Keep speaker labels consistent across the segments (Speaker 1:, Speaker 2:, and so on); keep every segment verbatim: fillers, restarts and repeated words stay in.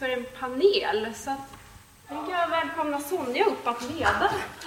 Speaker 1: för en panel. Så att, tänker jag välkomna Sonja upp att leda.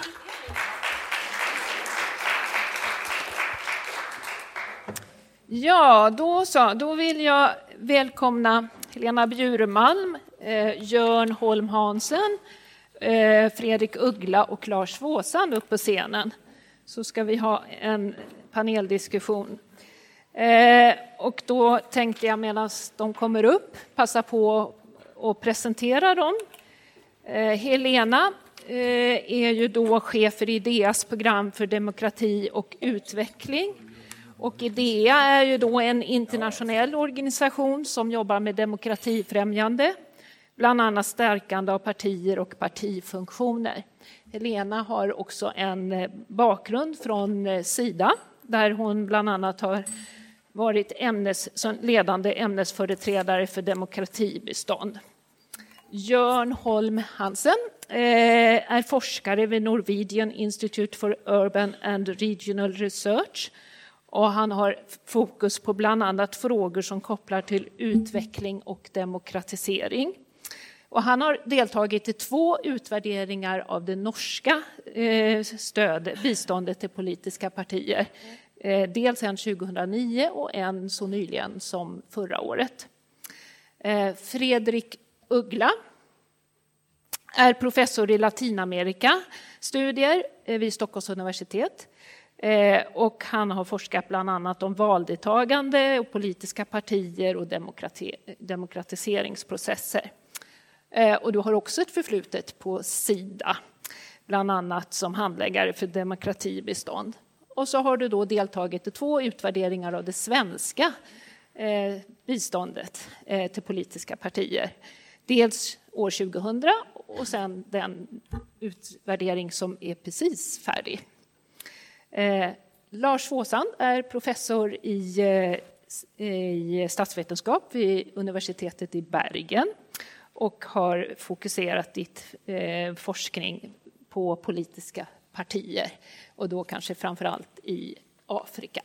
Speaker 2: Ja, då, så, då vill jag välkomna Helena Bjuremalm, eh, Jörn Holm Hansen, eh, Fredrik Uggla och Lars Svåsand upp på scenen. Så ska vi ha en paneldiskussion. Eh, och då tänkte jag medan de kommer upp passa på att presentera dem. Eh, Helena eh, är ju då chef för IDEAs program för demokrati och utveckling. Och IDEA är ju då en internationell organisation som jobbar med demokratifrämjande, bland annat stärkande av partier och partifunktioner. Helena har också en bakgrund från Sida, där hon bland annat har varit ämnes, som ledande ämnesföreträdare för demokratibistånd. Jörn Holm Hansen eh, är forskare vid Norwegian Institute for Urban and Regional Research. Och han har fokus på bland annat frågor som kopplar till utveckling och demokratisering. Och han har deltagit i två utvärderingar av det norska eh, stöd, biståndet till politiska partier. Eh, dels en tjugohundranio och en så nyligen som förra året. Eh, Fredrik Uggla är professor i Latinamerika-studier eh, vid Stockholms universitet. Eh, och han har forskat bland annat om valdeltagande och politiska partier och demokrati- demokratiseringsprocesser. Eh, och du har också ett förflutet på Sida, bland annat som handläggare för demokratibistånd. Och så har du då deltagit i två utvärderingar av det svenska eh, biståndet eh, till politiska partier. Dels år tjugohundra och sen den utvärdering som är precis färdig. Eh, Lars Svåsand är professor i, eh, i statsvetenskap vid universitetet i Bergen och har fokuserat ditt eh, forskning på politiska partier och då kanske framförallt i Afrika.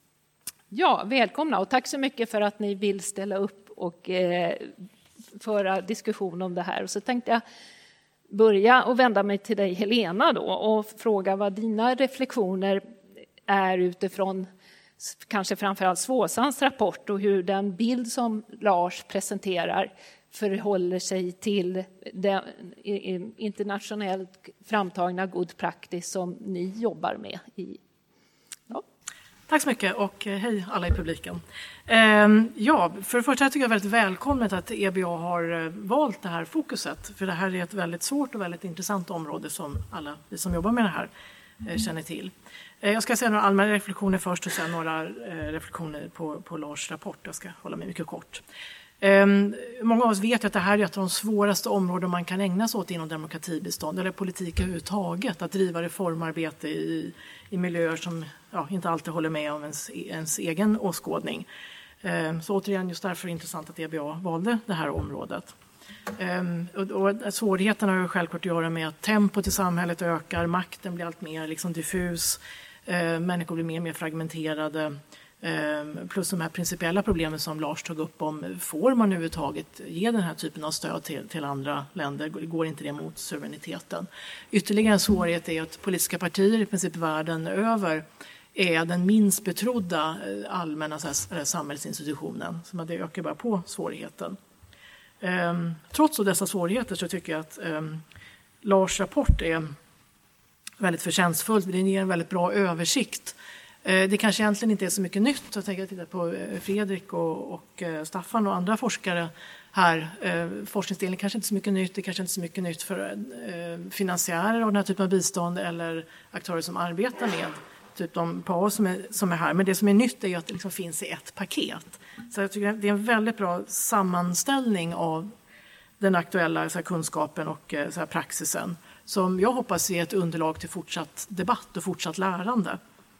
Speaker 2: Ja, välkomna och tack så mycket för att ni vill ställa upp och eh, föra diskussion om det här. Och så tänkte jag börja och vända mig till dig Helena då och fråga vad dina reflektioner är utifrån kanske framförallt Svåsands rapport och hur den bild som Lars presenterar förhåller sig till den internationellt framtagna god practice som ni jobbar med. I. Ja.
Speaker 3: Tack så mycket och hej alla i publiken. Ja, för det första tycker jag väldigt välkommet att E B A har valt det här fokuset. För det här är ett väldigt svårt och väldigt intressant område som alla vi som jobbar med det här känner till. Jag ska säga några allmänna reflektioner först och sen några reflektioner på, på Lars rapport. Jag ska hålla mig mycket kort. Um, många av oss vet att det här är ett av de svåraste områden man kan ägna sig åt inom demokratibistånd eller politik överhuvudtaget. Att driva reformarbete i, i miljöer som ja, inte alltid håller med om ens, ens egen åskådning. Um, så återigen, just därför är det intressant att E B A valde det här området. Um, och, och svårigheterna har ju självklart att göra med att tempot i samhället ökar, makten blir allt mer liksom diffus, uh, människor blir mer och mer fragmenterade. Plus de här principiella problemen som Lars tog upp om, får man överhuvudtaget ge den här typen av stöd till, till andra länder? Går inte det mot suveräniteten? Ytterligare en svårighet är att politiska partier i princip världen över är den minst betrodda allmänna så här, samhällsinstitutionen. Så det ökar bara på svårigheten. Um, trots dessa svårigheter så tycker jag att um, Lars rapport är väldigt förtjänstfull. Den ger en väldigt bra översikt. Det kanske egentligen inte är så mycket nytt. Jag tänker titta på Fredrik och, och Staffan och andra forskare här. Forskningsdelen kanske inte är så mycket nytt. Det kanske inte är så mycket nytt för finansiärer av den här typen av bistånd eller aktörer som arbetar med typ de P A som är, som är här. Men det som är nytt är ju att det liksom finns i ett paket. Så jag tycker det är en väldigt bra sammanställning av den aktuella så här, kunskapen och så här, praxisen som jag hoppas är ett underlag till fortsatt debatt och fortsatt lärande.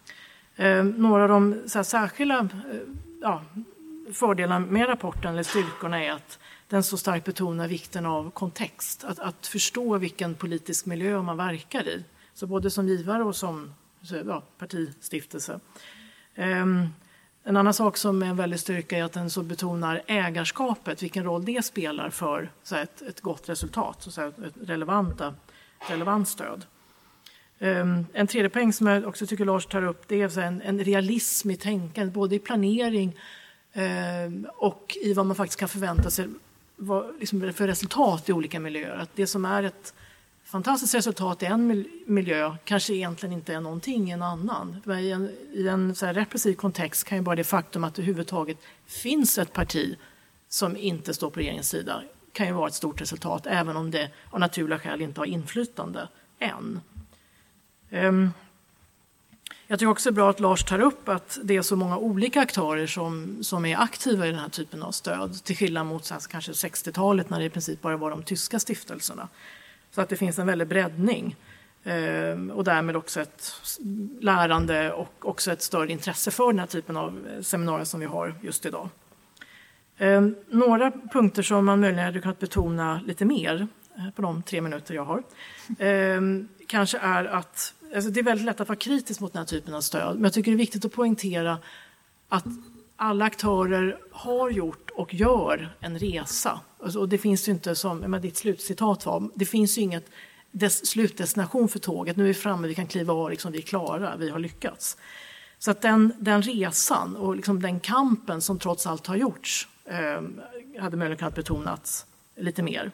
Speaker 3: Eh, några av de så här, särskilda eh, ja, fördelarna med rapporten eller styrkorna är att den så starkt betonar vikten av kontext. Att, att förstå vilken politisk miljö man verkar i. Så både som givare och som så, ja, partistiftelse. Eh, En annan sak som är en väldigt styrka är att den så betonar ägarskapet, vilken roll det spelar för så här, ett, ett gott resultat, så här, ett relevanta, relevant stöd. Um, en tredje poäng som jag också tycker Lars tar upp, det är så här, en, en realism i tänkandet, både i planering um, och i vad man faktiskt kan förvänta sig vad, liksom för resultat i olika miljöer. Att det som är ett fantastiskt resultat i en miljö kanske egentligen inte är någonting i en annan. I en, i en så här repressiv kontext kan ju bara det faktum att det överhuvudtaget finns ett parti som inte står på regeringens sida kan ju vara ett stort resultat, även om det av naturliga skäl inte har inflytande än. Um, jag tycker också det är bra att Lars tar upp att det är så många olika aktörer som, som är aktiva i den här typen av stöd, till skillnad mot så här, kanske sextiotalet när det i princip bara var de tyska stiftelserna. Så att det finns en väldig breddning eh, och därmed också ett lärande och också ett större intresse för den här typen av seminarier som vi har just idag. Eh, några punkter som man möjligen hade kunnat betona lite mer eh, på de tre minuter jag har eh, kanske är att alltså det är väldigt lätt att vara kritisk mot den här typen av stöd, men jag tycker det är viktigt att poängtera att alla aktörer har gjort och gör en resa. Och det finns ju inte, som men ditt slutcitat var, det finns ju inget des, slutdestination för tåget. Nu är vi framme, vi kan kliva av, liksom, vi är klara, vi har lyckats. Så att den, den resan och liksom den kampen som trots allt har gjorts eh, hade möjligen kunnat betonats lite mer.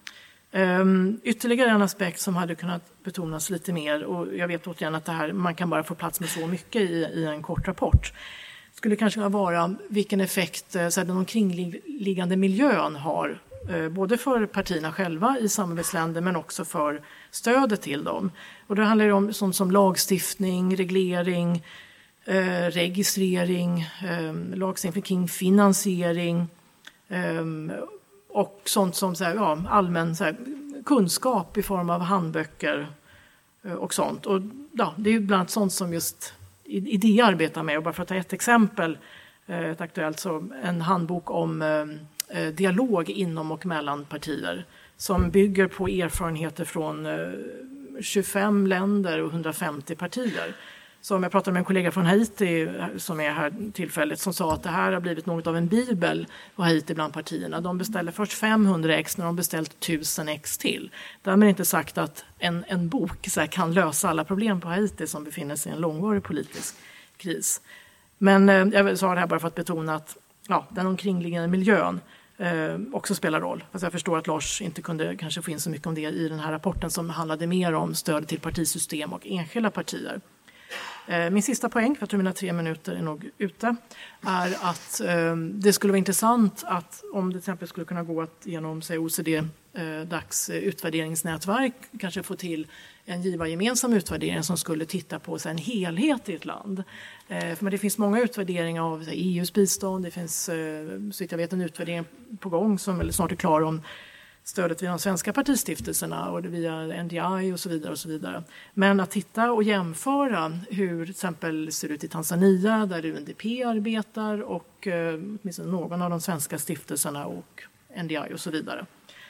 Speaker 3: Um, ytterligare en aspekt som hade kunnat betonas lite mer, och jag vet återigen att det här, man kan bara få plats med så mycket i, i en kort rapport, skulle kanske vara vilken effekt så här, den omkringliggande miljön har, eh, både för partierna själva i samarbetsländer men också för stödet till dem. Och det handlar om sånt som lagstiftning, reglering, eh, registrering, eh, lagstiftning kring finansiering eh, och sånt som så här, ja, allmän så här, kunskap i form av handböcker eh, och sånt. Och ja, det är ju bland annat sånt som just i det arbetar med, och bara för att ta ett exempel, ett aktuellt, så en handbok om eh, dialog inom och mellan partier som bygger på erfarenheter från eh, tjugofem länder och hundrafemtio partier. Så om jag pratade med en kollega från Haiti som är här tillfället, som sa att det här har blivit något av en bibel på Haiti bland partierna. De beställer först femhundra ex när de beställt tusen ex till. Därmed inte sagt att en, en bok så här, kan lösa alla problem på Haiti som befinner sig i en långvarig politisk kris. Men eh, jag sa det här bara för att betona att ja, den omkringliggande miljön eh, också spelar roll. Fast jag förstår att Lars inte kunde kanske få in så mycket om det i den här rapporten som handlade mer om stöd till partisystem och enskilda partier. Min sista poäng, för jag tror mina tre minuter är nog ute, är att eh, det skulle vara intressant att om det till exempel skulle kunna gå att genom säg, O E C D-dags eh, utvärderingsnätverk kanske få till en givargemensam utvärdering som skulle titta på så, en helhet i ett land. Eh, för det finns många utvärderingar av så, E U:s bistånd, det finns eh, så jag vet en utvärdering på gång som eller snart är klar om stödet via de svenska partistiftelserna och via N D I och så vidare och så vidare. Men att titta och jämföra hur till exempel ser ut i Tanzania där U N D P arbetar och eh, åtminstone någon av de svenska stiftelserna och N D I och så vidare.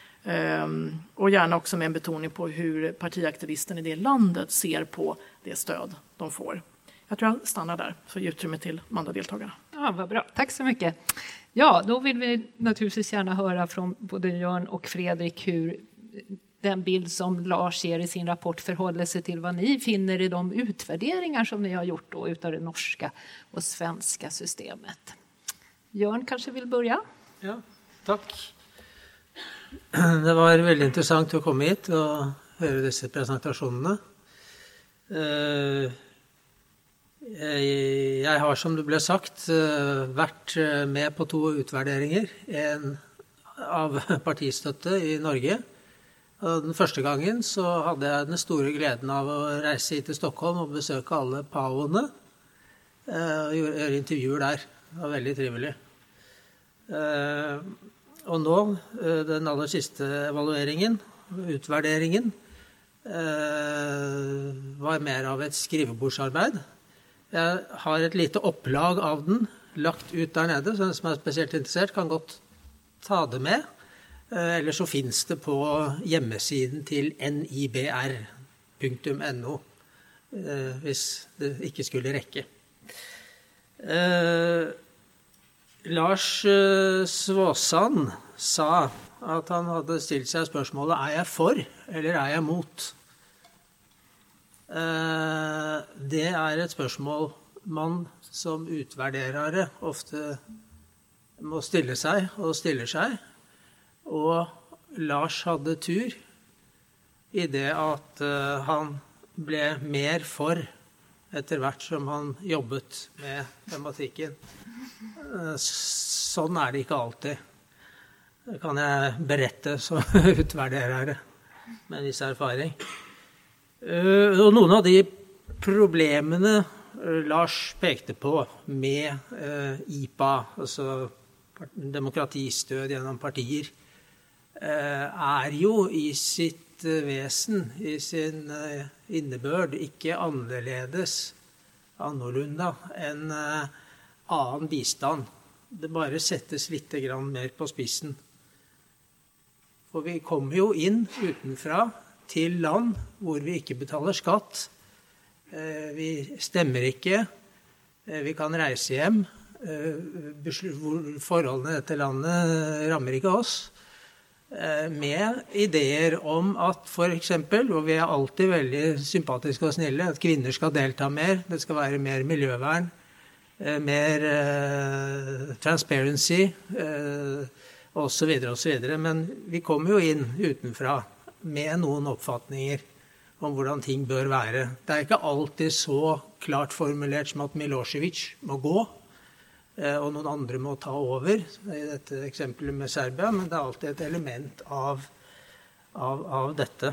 Speaker 3: Um, och gärna också med en betoning på hur partiaktivisten i det landet ser på det stöd de får. Jag tror jag stannar där för att ge utrymme till de andra deltagarna.
Speaker 2: Ja, vad bra. Tack så mycket. Ja, då vill vi naturligtvis gärna höra från både Jörn och Fredrik hur den bild som Lars ger i sin rapport förhåller sig till vad ni finner i de utvärderingar som ni har gjort då utav det norska och svenska systemet. Jörn kanske vill börja?
Speaker 4: Ja, tack. Det var väldigt intressant att komma hit och höra dessa presentationerna. Jeg har, som det ble sagt, vært med på to utvärderinger. En av partistøtte i Norge. Og den første gangen så hadde jeg den store gleden av å reise hit til Stockholm og besøke alle pavene. Og gjøre intervjuer der. Det var veldig trivelig. Og nå, den aller siste evalueringen, utvärderingen, var mer av et skrivebordsarbeid. Jeg har et lite opplag av den lagt ut der nede, så den som er spesielt interessert kan godt ta det med. Eller så finnes det på hjemmesiden til N I B R punktum N O, hvis det ikke skulle rekke. Eh, Lars eh, Svåsand sa at han hadde stilt seg spørsmålet, er jeg for, eller er jeg mot? Eh, det er et spørsmål man som utvärderare ofte må stille seg, og stiller seg. Og Lars hadde tur i det at eh, han ble mer for etter hvert som han jobbet med tematikken. Sånn er det ikke alltid. Det kan jeg berette som utvärderare med en viss erfaring. Og noen av de problemene Lars pekte på med I P A, altså demokratistød gjennom partier, er jo i sitt vesen, i sin innebørd, ikke annerledes, annorlunda enn annen bistand. Det bare settes litt grann mer på spissen. For vi kommer jo inn utenfra til land hvor vi ikke betaler skatt. Vi stemmer ikke. Vi kan reise hjem. Forholdene i dette landet rammer ikke oss. Med ideer om at for eksempel, og vi er alltid veldig sympatiske og snille, at kvinner skal delta mer, det skal være mer miljøvern, mer uh, transparency, uh, og så videre og så videre. Men vi kommer jo inn utenfra med noen oppfatninger om hvordan ting bør være. Det er ikke alltid så klart formulert som at Milošević må gå, og noen andre må ta over, i dette eksempelet med Serbia, men det er alltid et element av, av, av dette.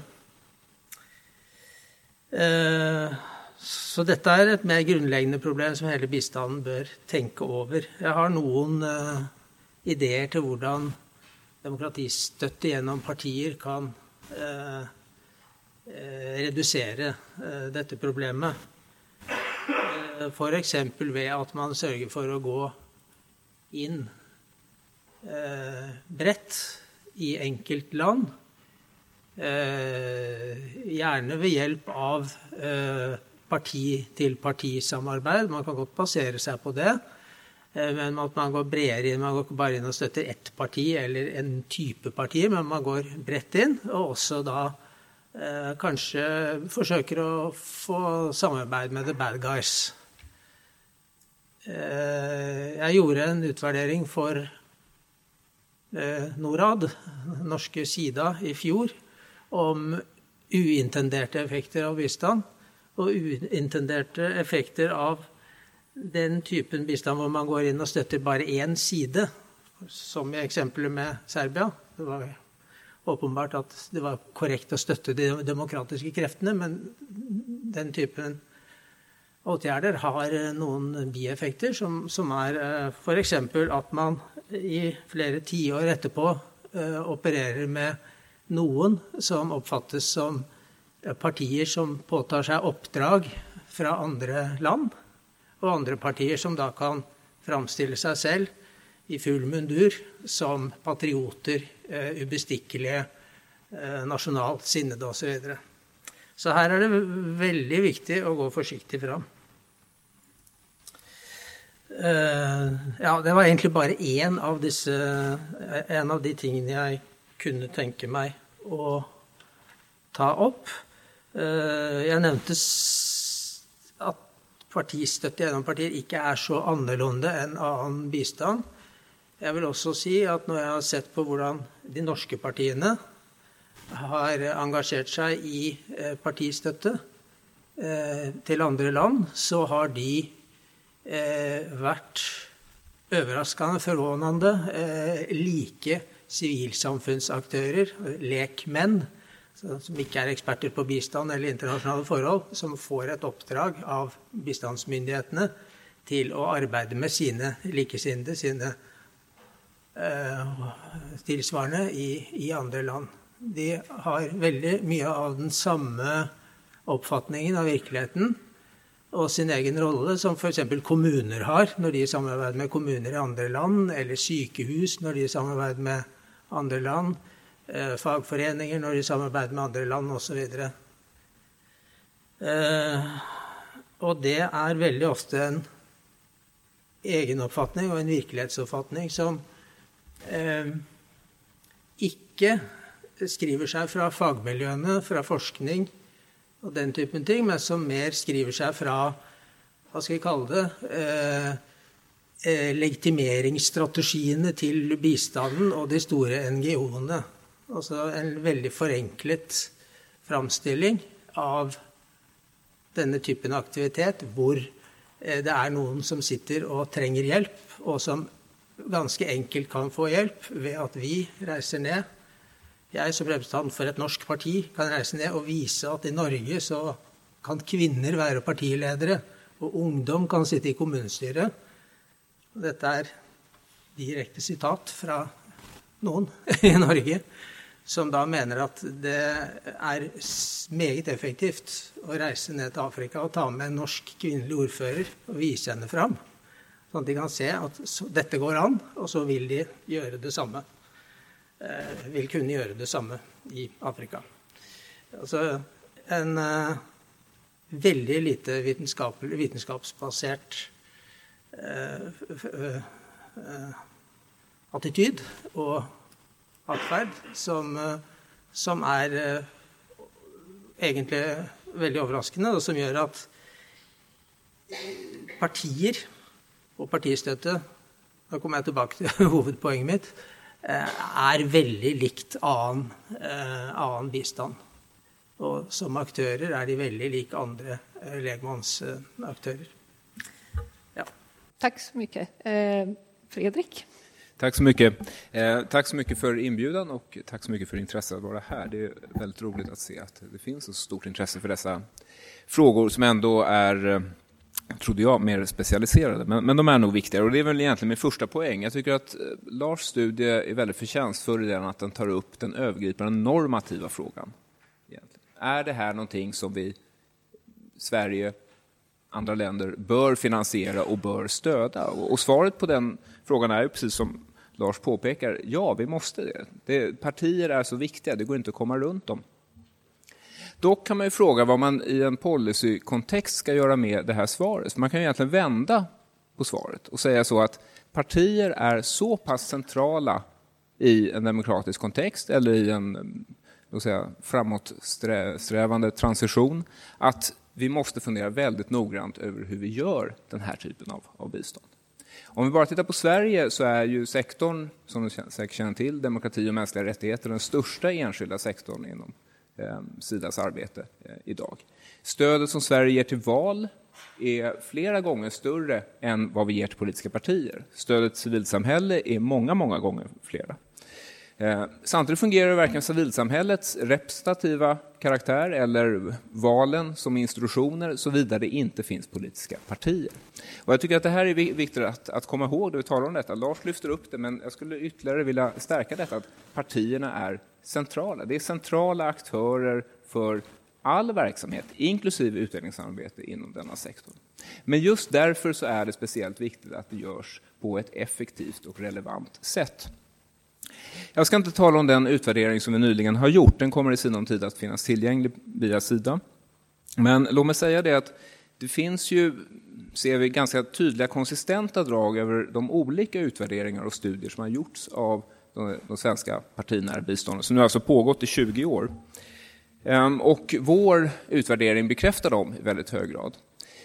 Speaker 4: Eh, så dette er et mer grunnleggende problem som hele bistanden bør tenke over. Jeg har noen eh, ideer til hvordan demokratistøtte gjennom partier kan eh, eh, redusere eh, dette problemet. For eksempel ved at man sørger for å gå inn eh, bredt i enkeltland, eh, gjerne ved hjelp av eh, parti-til-parti-samarbeid. Man kan godt basere seg på det, eh, men at man går bredere inn, man går ikke bare inn og støtter ett parti eller en type parti, men man går bredt inn, og også da eh, kanskje forsøker å få samarbeid med the bad guys. Jeg gjorde en utvurdering for Norad, norske Sida, i fjor, om uintenderte effekter av bistand, og uintenderte effekter av den typen bistand hvor man går inn og støtter bare én side, som i eksempelet med Serbia. Det var åpenbart at det var korrekt å støtte de demokratiske kreftene, men den typen åtgärder har noen bieffekter som, som er for eksempel at man i flere tiår etterpå uh, opererer med noen som oppfattes som partier som påtar seg oppdrag fra andre land, og andre partier som da kan framstille seg selv i full mundur som patrioter, uh, ubestikkelige, uh, nasjonalt sinnede og så videre. Så her er det veldig viktig å gå forsiktig fram. Uh, ja, det var egentlig bare en av disse, en av de tingene jeg kunne tenke meg å ta opp. Uh, jeg nevnte at partistøtte gjennom partier ikke er så annerledes enn annen bistand. Jeg vil også si at når jeg har sett på hvordan de norske partiene har engasjert seg i partistøtte eh, til andre land, så har de eh, vært overraskende, forvånende, eh, like sivilsamfunnsaktører, lekmenn, som ikke er eksperter på bistand eller internasjonale forhold, som får et oppdrag av bistandsmyndighetene til å arbeide med sine likesinnede, sine eh, tilsvarende i, i andre land. De har veldig mye av den samme oppfatningen av virkeligheten og sin egen rolle, som for eksempel kommuner har når de samarbeider med kommuner i andre land, eller sykehus når de samarbeider med andre land, eh, fagforeninger når de samarbeider med andre land, og så videre. Eh, og det er veldig ofte en egenoppfatning og en virkelighetsoppfatning som eh, ikke skriver seg fra fagmiljøene, fra forskning og den typen ting, men som mer skriver seg fra, hva skal jeg kalle det, eh, eh, legitimeringsstrategiene til bistanden og de store N G O-ene. Altså en veldig forenklet framstilling av denne typen aktivitet, hvor det er noen som sitter og trenger hjelp, og som ganske enkelt kan få hjelp ved at vi reiser ned. Jeg som representant for et norsk parti kan reise ned og vise at i Norge så kan kvinner være partiledere, og ungdom kan sitte i kommunestyret. Dette er direkte sitat fra noen i Norge, som da mener at det er meget effektivt å reise ned til Afrika og ta med en norsk kvinnelig ordfører og vise henne fram, sånn at de kan se at dette går an, og så vil de gjøre det samme. Eh, vil kunne gjøre det samme i Afrika. Altså en eh, veldig lite vitenskapelig, vitenskapsbasert eh, eh, attityd og atferd, som, som er eh, egentlig veldig overraskende, og som gjør at partier og partistøtte, da kommer jeg tilbake til hovedpoenget mitt, eh, er veldig likt annen, eh, annen bistand. Og som aktører er de veldig lik andre eh, legmannsaktører. Ja.
Speaker 2: Tack så mycket. Eh, Fredrik?
Speaker 5: Tack så mycket. Eh, tack så mycket för inbjudan och tack så mycket för intresset att vara här. Det är väldigt roligt att se att det finns ett stort intresse för dessa frågor som ändå är, trodde jag, mer specialiserade. Men, men de är nog viktiga och det är väl egentligen min första poäng. Jag tycker att Lars studie är väldigt förtjänstfull i den att den tar upp den övergripande normativa frågan. Egentligen. Är det här någonting som vi, Sverige, andra länder, bör finansiera och bör stödja? Och, och svaret på den frågan är ju precis som Lars påpekar, ja, vi måste det. det. Partier är så viktiga, det går inte att komma runt dem. Dock kan man ju fråga vad man i en policykontext ska göra med det här svaret. För man kan ju egentligen vända på svaret och säga så att partier är så pass centrala i en demokratisk kontext eller i en låt säga, framåtsträvande transition att vi måste fundera väldigt noggrant över hur vi gör den här typen av, av bistånd. Om vi bara tittar på Sverige så är ju sektorn, som ni säkert känner till, demokrati och mänskliga rättigheter, den största enskilda sektorn inom eh, Sidas arbete eh, idag. Stödet som Sverige ger till val är flera gånger större än vad vi ger till politiska partier. Stödet till civilsamhälle är många, många gånger flera. Eh, samtidigt fungerar verkligen civilsamhällets representativa karaktär eller valen som institutioner såvida det inte finns politiska partier. Och jag tycker att det här är viktigt att, att komma ihåg när vi talar om detta. Lars lyfter upp det, men jag skulle ytterligare vilja stärka detta att partierna är centrala. Det är centrala aktörer för all verksamhet, inklusive utvecklingssamarbete inom denna sektor. Men just därför så är det speciellt viktigt att det görs på ett effektivt och relevant sätt. Jag ska inte tala om den utvärdering som vi nyligen har gjort. Den kommer i sinom tid att finnas tillgänglig via Sida. Men låt mig säga det att det finns ju, ser vi, ganska tydliga konsistenta drag över de olika utvärderingar och studier som har gjorts av de, de svenska partinära bistånden, som nu alltså pågått i tjugo år. Och vår utvärdering bekräftar dem i väldigt hög grad.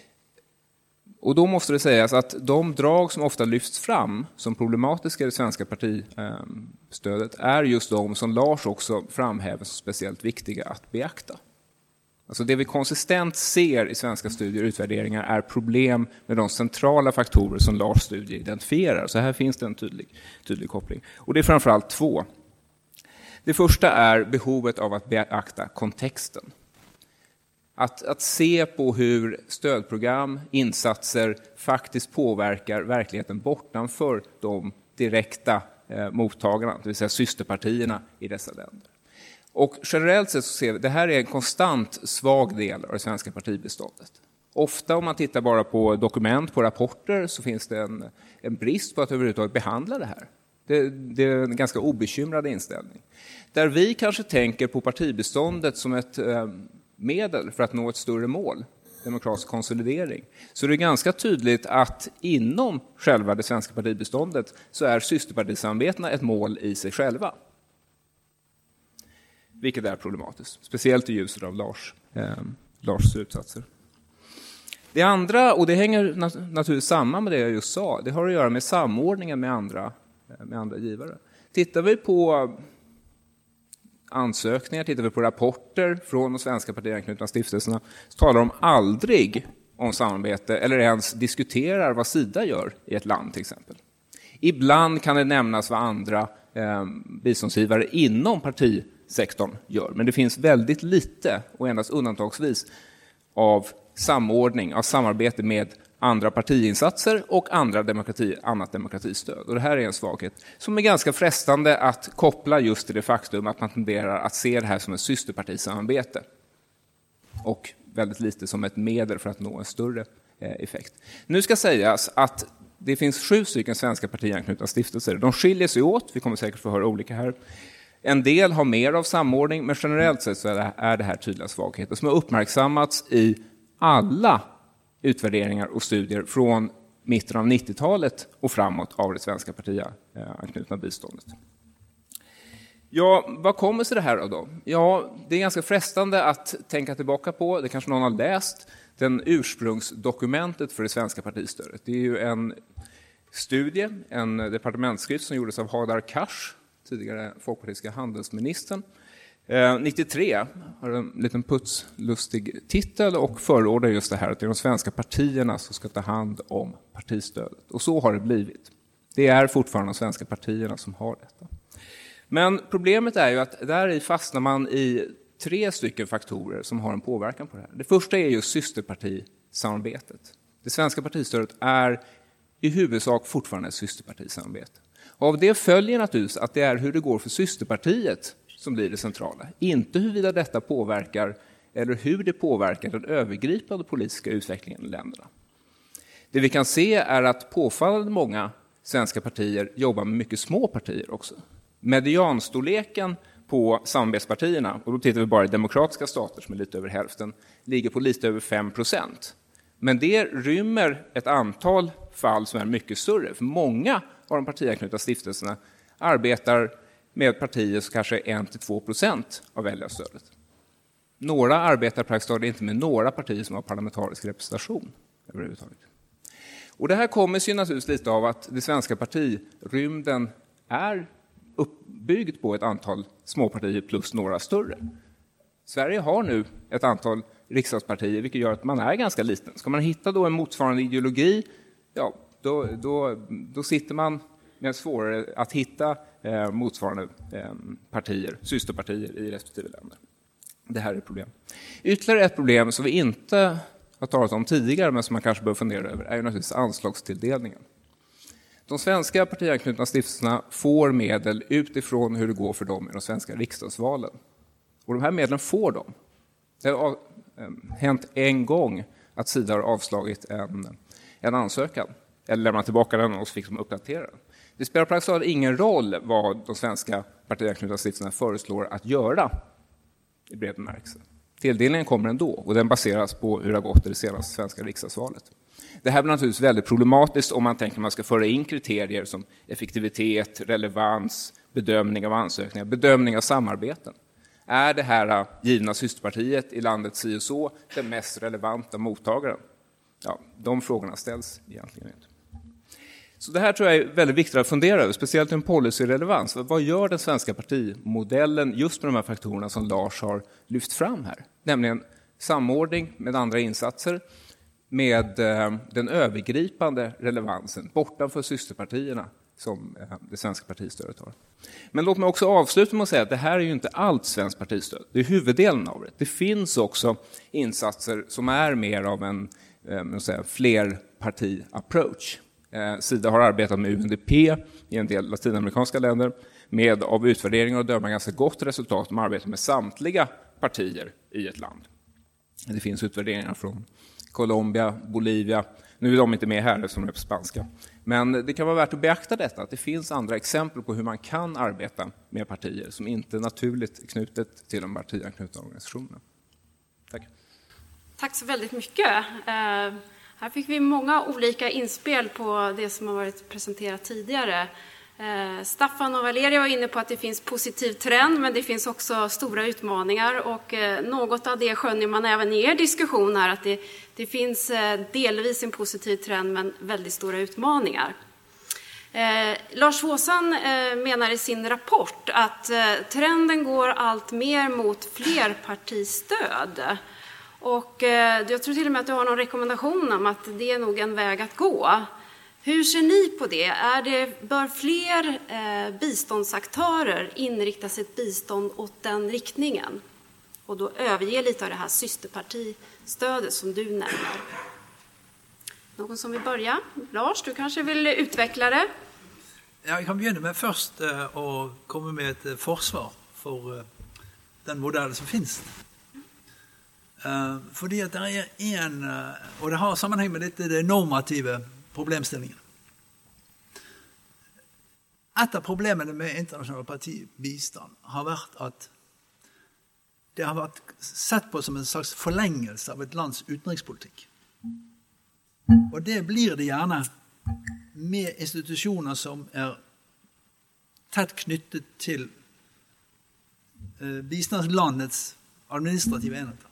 Speaker 5: Och då måste det sägas att de drag som ofta lyfts fram som problematiska i det svenska partistödet är just de som Lars också framhäver som speciellt viktiga att beakta. Alltså det vi konsistent ser i svenska studier och utvärderingar är problem med de centrala faktorer som Lars studie identifierar. Så här finns det en tydlig, tydlig koppling. Och det är framförallt två. Det första är behovet av att beakta kontexten. Att, att se på hur stödprogram, insatser faktiskt påverkar verkligheten bortanför de direkta eh, mottagarna, det vill säga systerpartierna i dessa länder. Och generellt sett så ser vi att det här är en konstant svag del av det svenska partibeståndet. Ofta om man tittar bara på dokument, på rapporter, så finns det en, en brist på att överhuvudtaget behandla det här. Det, det är en ganska obekymrad inställning. Där vi kanske tänker på partibeståndet som ett eh, medel för att nå ett större mål, demokratisk konsolidering. Så det är ganska tydligt att inom själva det svenska partibeståndet så är systerpartisamarbetena ett mål i sig själva. Vilket är problematiskt, speciellt i ljuset av Lars, eh, Lars slutsatser. Det andra, och det hänger nat- naturligtvis samman med det jag just sa, det har att göra med samordningen med andra, med andra givare. Tittar vi på ansökningar, tittar vi på rapporter från de svenska partianknutna stiftelserna, så talar de aldrig om samarbete eller ens diskuterar vad Sida gör i ett land till exempel. Ibland kan det nämnas vad andra eh, biståndsgivare inom partisektorn gör, men det finns väldigt lite och endast undantagsvis av samordning, av samarbete med andra partiinsatser och andra demokrati, annat demokratistöd. Och det här är en svaghet som är ganska frestande att koppla just till det faktum att man tenderar att se det här som ett systerpartisamarbete och väldigt lite som ett medel för att nå en större eh, effekt. Nu ska sägas att det finns sju stycken svenska partianknutna stiftelser. De skiljer sig åt, vi kommer säkert få höra olika här. En del har mer av samordning, men generellt sett så är det, är det här tydliga svagheter som har uppmärksammats i alla utvärderingar och studier från mitten av nittiotalet och framåt av det svenska partianknutna biståndet. Ja, vad kommer sig det här av då? Ja, det är ganska frestande att tänka tillbaka på, det kanske någon har läst, den ursprungsdokumentet för det svenska partistödet. Det är ju en studie, en departementsskrift som gjordes av Hadar Cars, tidigare folkpartistiska handelsministern. Eh, nittiotre har en liten putslustig titel och förordar just det här att det är de svenska partierna som ska ta hand om partistödet. Och så har det blivit. Det är fortfarande de svenska partierna som har detta. Men problemet är ju att där fastnar man i tre stycken faktorer som har en påverkan på det här. Det första är just systerpartisamarbetet. Det svenska partistödet är i huvudsak fortfarande ett systerpartisamarbete. Av det följer naturligtvis att det är hur det går för systerpartiet som blir det centrala. Inte huruvida detta påverkar eller hur det påverkar den övergripande politiska utvecklingen i länderna. Det vi kan se är att påfallande många svenska partier jobbar med mycket små partier också. Medianstorleken på samarbetspartierna, och då tittar vi bara i demokratiska stater som är lite över hälften, ligger på lite över fem procent. Men det rymmer ett antal fall som är mycket större. För många av de partianknutna stiftelserna arbetar med partier som kanske är en till två procent av väljarstödet. Några arbetar praktiskt taget inte med några partier som har parlamentarisk representation överhuvudtaget. Och det här kommer sig naturligtvis lite av att det svenska partirymden är uppbyggd på ett antal småpartier plus några större. Sverige har nu ett antal riksdagspartier, vilket gör att man är ganska liten. Ska man hitta då en motsvarande ideologi, ja, då, då, då sitter man med svårare att hitta eh, motsvarande eh, partier, systerpartier i respektive länder. Det här är ett problem. Ytterligare ett problem som vi inte har talat om tidigare, men som man kanske bör fundera över, är ju naturligtvis anslagstilldelningen. De svenska partianknutna stiftelserna får medel utifrån hur det går för dem i de svenska riksdagsvalen. Och de här medlen får de. Det har hänt en gång att Sida har avslagit en, en ansökan. Eller lämnat tillbaka den och så fick de uppdatera den. Det spelar praktiskt taget ingen roll vad de svenska partianknutna stiftelserna föreslår att göra i bred bemärkelse. Tilldelningen kommer ändå och den baseras på hur det har gått i det senaste svenska riksdagsvalet. Det här blir naturligtvis väldigt problematiskt om man tänker att man ska föra in kriterier som effektivitet, relevans, bedömning av ansökningar, bedömning av samarbeten. Är det här givna systerpartiet i landet si och så den mest relevanta mottagaren? Ja, de frågorna ställs egentligen inte. Så det här tror jag är väldigt viktigt att fundera över, speciellt en policyrelevans. Vad gör den svenska partimodellen just med de här faktorerna som Lars har lyft fram här? Nämligen samordning med andra insatser, med eh, den övergripande relevansen bortanför systerpartierna som eh, det svenska partistödet har. Men låt mig också avsluta med att säga att det här är ju inte allt svenskt partistöd. Det är huvuddelen av det. Det finns också insatser som är mer av en eh, säga, flerparti-approach. Eh, Sida har arbetat med U N D P i en del latinamerikanska länder med av utvärderingar och döma ganska gott resultat. De arbetar med samtliga partier i ett land. Det finns utvärderingar från Colombia, Bolivia. Nu är de inte med här eftersom de är på spanska. Men det kan vara värt att beakta detta, att det finns andra exempel på hur man kan arbeta med partier som inte är naturligt knutet till de partianknutna organisationerna. Tack.
Speaker 1: Tack så väldigt mycket. Eh, här fick vi många olika inspel på det som har varit presenterat tidigare. Eh, Staffan och Valeria var inne på att det finns positiv trend, men det finns också stora utmaningar. Och eh, något av det skönjer man även i er diskussion här, att det, det finns eh, delvis en positiv trend, men väldigt stora utmaningar. Eh, Lars Svåsan eh, menar i sin rapport att eh, trenden går allt mer mot flerpartistöd. Och eh, jag tror till och med att du har någon rekommendation om att det är nog en väg att gå. Hur ser ni på det? Är det bör fler eh, biståndsaktörer inrikta sitt bistånd åt den riktningen? Och då överge lite av det här systerpartistödet som du nämner. Någon som vill börja? Lars, du kanske vill utveckla det?
Speaker 6: Ja, jeg kan begynne med først uh, å komme med et uh, forsvar for uh, den modellen som finnes. Uh, fordi at det er en, uh, og det har sammenheng med dette, det normative problemstillingen. Et av problemene med internasjonal partibistand har vært at det har vært sett på som en slags forlengelse av et lands utenrikspolitikk. Og det blir det gjerne med institusjoner som er tett knyttet til eh, bistandslandets administrative enheter.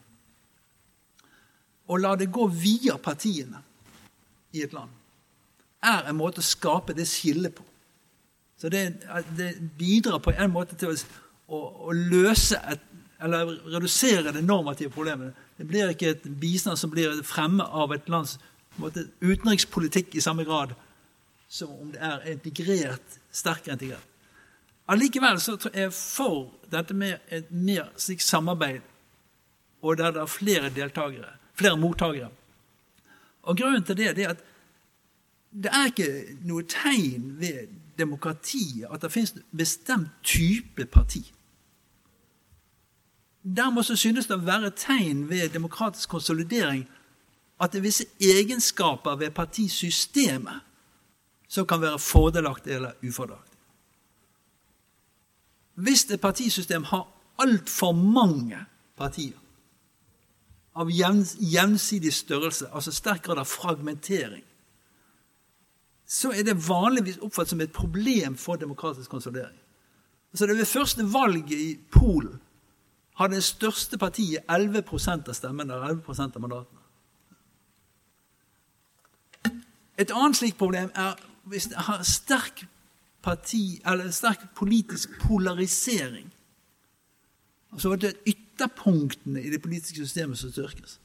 Speaker 6: Å la det gå via partiene i et land er en måte å skape det skille på. Så det, det bidrar på en måte til å, å, å løse et, eller redusere det normative problemet. Det blir ikke et bistand som blir fremme av et lands måte, utenrikspolitikk i samme grad som om det er integrert, sterkere integrert. Allikevel så er jeg for dette med et mer slik samarbeid, og der det er flere deltagere, flere mottagere. Og grunnen til det er at det er ikke noe tegn ved demokratiet at det finnes en bestemt type parti. Dermed så synes det å være tegn ved demokratisk konsolidering at det er visse egenskaper ved partisystemet som kan være fordelaktig eller ufordelaktig. Hvis et partisystem har alt for mange partier av jevnsidig størrelse, altså sterk grad av fragmentering, så er det vanligvis oppfattet som et problem for demokratisk konsolidering. Så det ved første valget i Polen hadde det største partiet elleve prosent av stemmene, eller elleve prosent av mandatene. Et annet slikt problem er hvis det har sterk parti, eller sterk politisk polarisering. Altså at det er ytterpunktene i det politiske systemet som styrkes.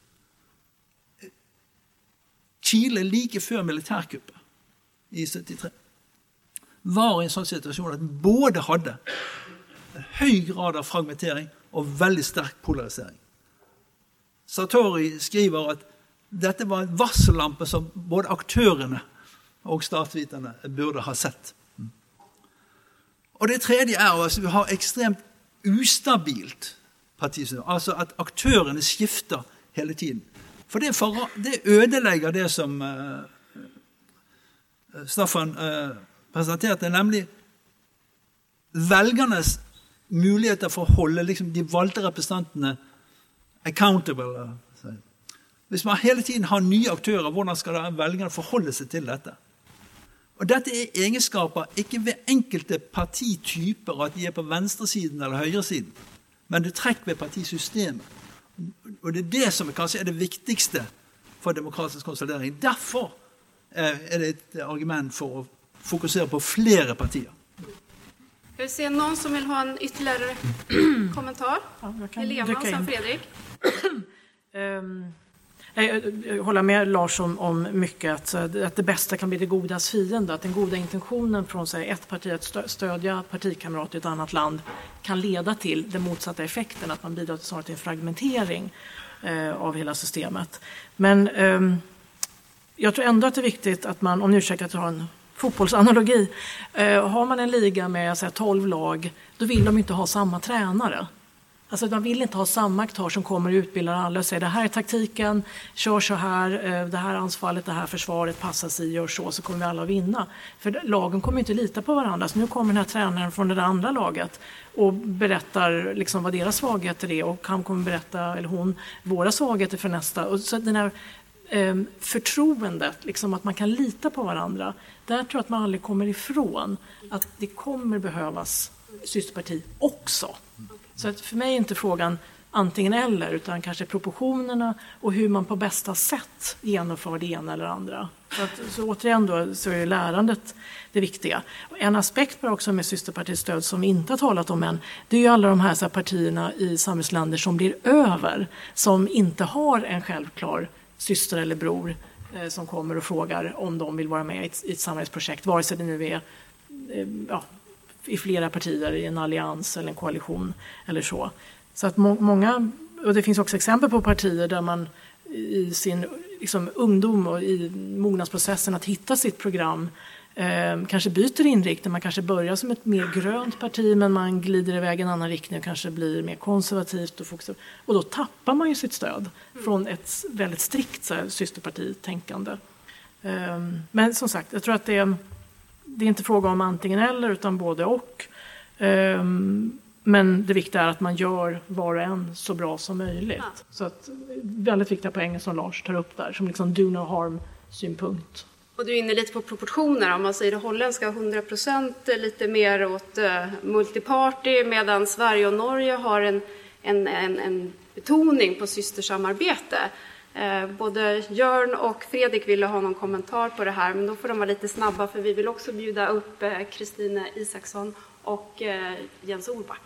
Speaker 6: Chile like før militærkuppet i syttitre var i en sånn situasjon at den både hadde en høy grad av fragmentering og veldig sterk polarisering. Sartori skriver at dette var en varsellampe som både aktørene og statsviterne burde ha sett. Og det tredje er at vi har ekstremt ustabilt partisystem, altså at aktørene skifter hele tiden. For det, for, det ødelegger det som uh, Staffan uh, presenterte, nemlig velgernes muligheter for å holde liksom, de valgte representantene accountable. Uh, Hvis man hele tiden har nye aktører, hvordan skal da velgerne forholde seg til dette? Og dette er egenskaper ikke ved enkelte partityper, at de er på venstresiden eller høyresiden, men det trekker ved partisystemet. Og det er det som kanskje er det viktigste for demokratisk konsolidering. Derfor er det et argument for å fokusere på flere partier.
Speaker 1: Ska vi se någon som vill ha en ytterligare kommentar?
Speaker 3: Ja, jag kan
Speaker 1: Helena och sen Fredrik.
Speaker 3: um. Jag håller med Lars om, om mycket att, att det bästa kan bli det godas fiende, att den goda intentionen från sig, ett parti att stödja partikamrater i ett annat land kan leda till den motsatta effekten, att man bidrar till snarare till en fragmentering eh, av hela systemet. Men eh, jag tror ändå att det är viktigt att man, om ni ursäktar att jag har en fotbollsanalogi, eh, har man en liga med säga, tolv lag, då vill de inte ha samma tränare. Alltså man vill inte ha samma aktör som kommer och utbildar alla och säger det här är taktiken, kör så här, det här anfallet, det här försvaret passar sig, gör så, så kommer vi alla att vinna. För lagen kommer inte lita på varandra. Så nu kommer den här tränaren från det andra laget och berättar liksom vad deras svagheter är, och han kommer berätta, eller hon, våra svagheter för nästa. Och så den här eh, förtroendet, liksom att man kan lita på varandra, där tror jag att man aldrig kommer ifrån att det kommer behövas systerparti också. Så att för mig är inte frågan antingen eller, utan kanske proportionerna och hur man på bästa sätt genomför det ena eller andra. Så, att, så återigen då, så är lärandet det viktiga. Och en aspekt bara också med systerpartistöd som vi inte har talat om än, det är ju alla de här, så här partierna i samhällsländer som blir över, som inte har en självklar syster eller bror eh, som kommer och frågar om de vill vara med i ett, i ett samhällsprojekt, vare sig det nu är eh, ja, i flera partier i en allians eller en koalition eller så. Så att må- många, och det finns också exempel på partier där man i sin liksom, ungdom och i mognadsprocessen att hitta sitt program eh, kanske byter inriktning. Man kanske börjar som ett mer grönt parti, men man glider iväg i en annan riktning och kanske blir mer konservativt och fokuserat. Och då tappar man ju sitt stöd från ett väldigt strikt så här, systerpartitänkande. Eh, men som sagt, jag tror att det är Det är inte fråga om antingen eller, utan både och. Um, men det viktiga är att man gör var och en så bra som möjligt. Ja. Så att, väldigt viktiga poänger som Lars tar upp där, som liksom do no harm-synpunkt.
Speaker 1: Och du är inne lite på proportioner. Om man säger det holländska hundra procent lite mer åt uh, multiparty, medan Sverige och Norge har en, en, en, en betoning på systersamarbete. Eh, både Jörn och Fredrik ville ha någon kommentar på det här, men då får de vara lite snabba, för vi vill också bjuda upp Kristina eh, Isaksson och eh, Jens Orback.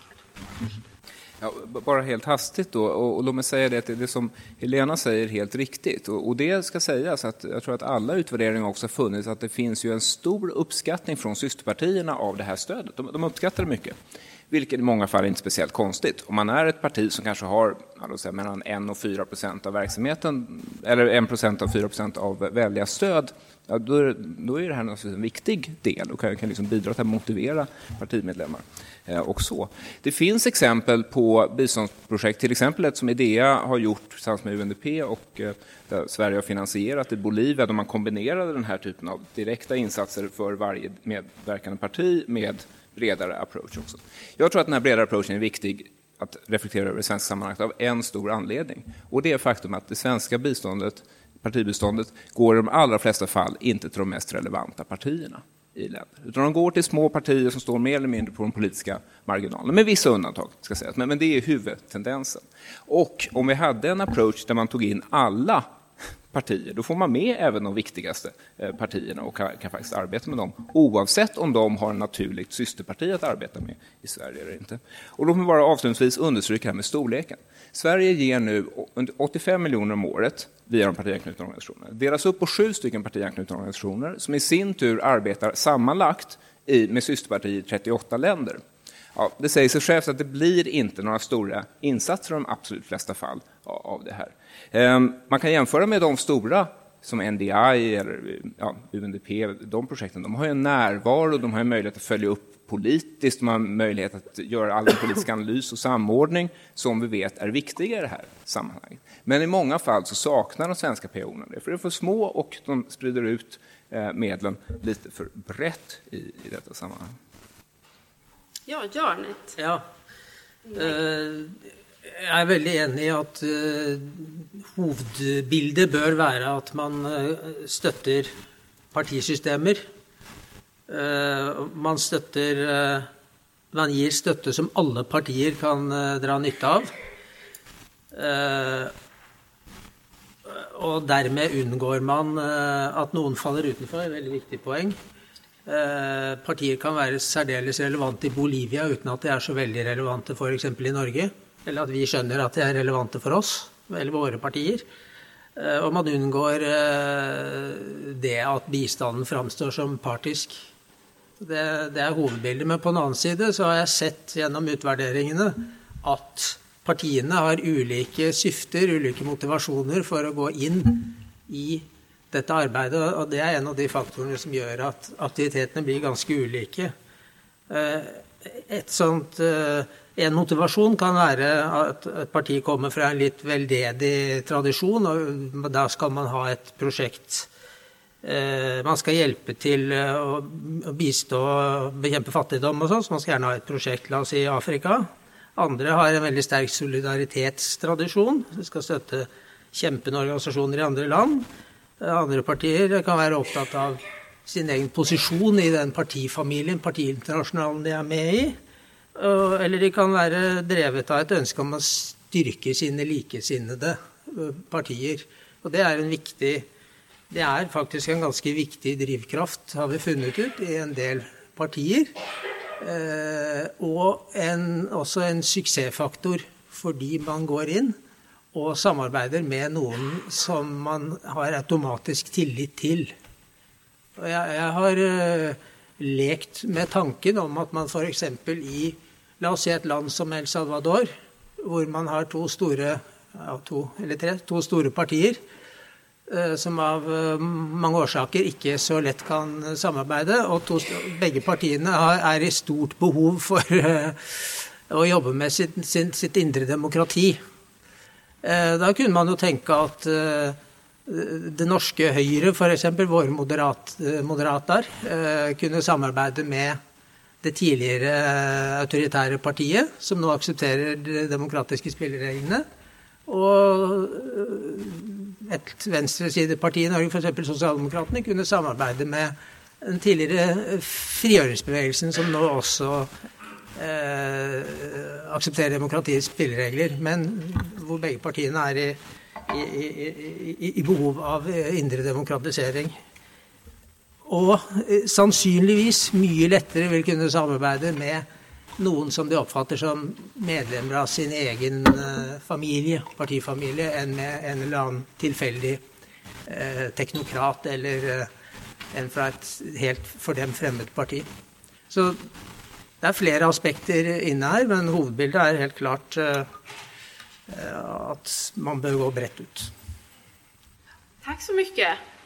Speaker 5: Ja, bara helt hastigt då, och, och låt mig säga det att det, det som Helena säger är helt riktigt, och, och det ska sägas att jag tror att alla utvärderingar också har funnits att det finns ju en stor uppskattning från systerpartierna av det här stödet. De, de uppskattar det mycket. Vilket i många fall är inte speciellt konstigt. Om man är ett parti som kanske har alltså, mellan en och fyra procent av verksamheten, eller en procent av fyra procent av väljarnas stöd, ja, då, är, då är det här naturligtvis en viktig del och kan, kan liksom bidra till att motivera partimedlemmar. Eh, och så. Det finns exempel på biståndsprojekt, till exempel ett som IDEA har gjort tillsammans med U N D P och eh, där Sverige har finansierat i Bolivia, där man kombinerade den här typen av direkta insatser för varje medverkande parti med bredare approach också. Jag tror att den här bredare approachen är viktig att reflektera över det svenska sammanhanget av en stor anledning. Och det är faktum att det svenska biståndet, partibiståndet, går i de allra flesta fall inte till de mest relevanta partierna i länder. Utan de går till små partier som står mer eller mindre på de politiska marginalerna. Med vissa undantag, ska sägas. Men, men det är huvudtendensen. Och om vi hade en approach där man tog in alla partier, då får man med även de viktigaste partierna och kan, kan faktiskt arbeta med dem, oavsett om de har en naturligt systerparti att arbeta med i Sverige eller inte. Och låt mig bara avslutningsvis understryka här med storleken. Sverige ger nu åttiofem miljoner om året via de partianknutna organisationerna. Delas upp på sju stycken partianknutna organisationer som i sin tur arbetar sammanlagt i, med systerpartier i trettioåtta länder. Ja, det säger sig självt att det blir inte några stora insatser i de absolut flesta fall av det här. Man kan jämföra med de stora som N D I eller ja, U N D P, de projekten. De har ju en närvaro, de har en möjlighet att följa upp politiskt, de har möjlighet att göra all politisk analys och samordning som vi vet är viktiga i det här sammanhanget. Men i många fall så saknar de svenska P O-erna det, för det är för små och de sprider ut medlen lite för brett i, i detta sammanhang.
Speaker 1: Ja, Jørn.
Speaker 4: Ja. Uh, jeg er veldig enig i at uh, hovedbildet bør være at man uh, støtter partisystemer. Uh, man støtter uh, man gir støtte som alle partier kan uh, dra nytte av. Uh, og dermed unngår man uh, at noen faller utenfor, et veldig viktig poeng. Eh, partier kan være særdeles relevante i Bolivia uten at det er så veldig relevante for eksempel i Norge, eller at vi skjønner at det er relevante for oss, eller våre partier. Eh, og man unngår eh, det at bistanden framstår som partisk. Det, det er hovedbildet, men på den annen side så har jeg sett gjennom utvärderingene at partiene har ulike syfter, ulike motivasjoner for å gå inn i dette arbeidet, og det er en av de faktorene som gjør at aktivitetene blir ganske ulike. Et sånt En motivasjon kan være at et parti kommer fra en litt veldedig tradisjon, og da skal man ha et prosjekt. Man skal hjelpe til å bistå og bekjempe fattigdom og sånn, så man skal gjerne ha et prosjekt, la oss si, i Afrika. Andre har en veldig sterk solidaritetstradisjon, de skal støtte kjempende organisasjoner i andre land. Andre partier kan være opptatt av sin egen posisjon i den partifamilien, partiinternasjonalen de er med i. Eller de kan være drevet av et ønske om å styrke sine likesinnede partier. Og det er en viktig, det er faktisk en ganske viktig drivkraft, har vi funnet ut, i en del partier. Og en, også en suksessfaktor fordi man går inn og samarbeider med noen som man har automatisk tillit til. Og jeg, jeg har lekt med tanken om at man for eksempel i, la oss si et land som El Salvador, hvor man har to store, ja, to eller tre, to store partier, eh, som av eh, mange årsaker ikke så lett kan samarbeide, og to, begge partiene har, er i stort behov for eh, å jobbe med sitt, sitt, sitt indre demokrati. Eh, da kunne man jo tenke at eh, det norske Høyre, for eksempel, våre moderat, moderater, eh, kunne samarbeide med det tidligere autoritære partiet, som nå aksepterer de demokratiske spillereglene, og et venstresideparti i Norge, for eksempel Sosialdemokratene, kunne samarbeide med den tidligere frigjøringsbevegelsen, som nå også eh, aksepterer demokratiets spilleregler, men hvor begge partiene er i, i, i, i, i behov av indre demokratisering. Og sannsynligvis mye lettere vil kunne samarbeide med noen som de oppfatter som medlemmer av sin egen familie, partifamilie, enn med en eller annen tilfeldig eh, teknokrat eller eh, en fra et helt for dem fremmed parti. Så det er flere aspekter inne her, men hovedbildet er helt klart eh, at man bør gå bredt ut.
Speaker 1: Tack så mycket.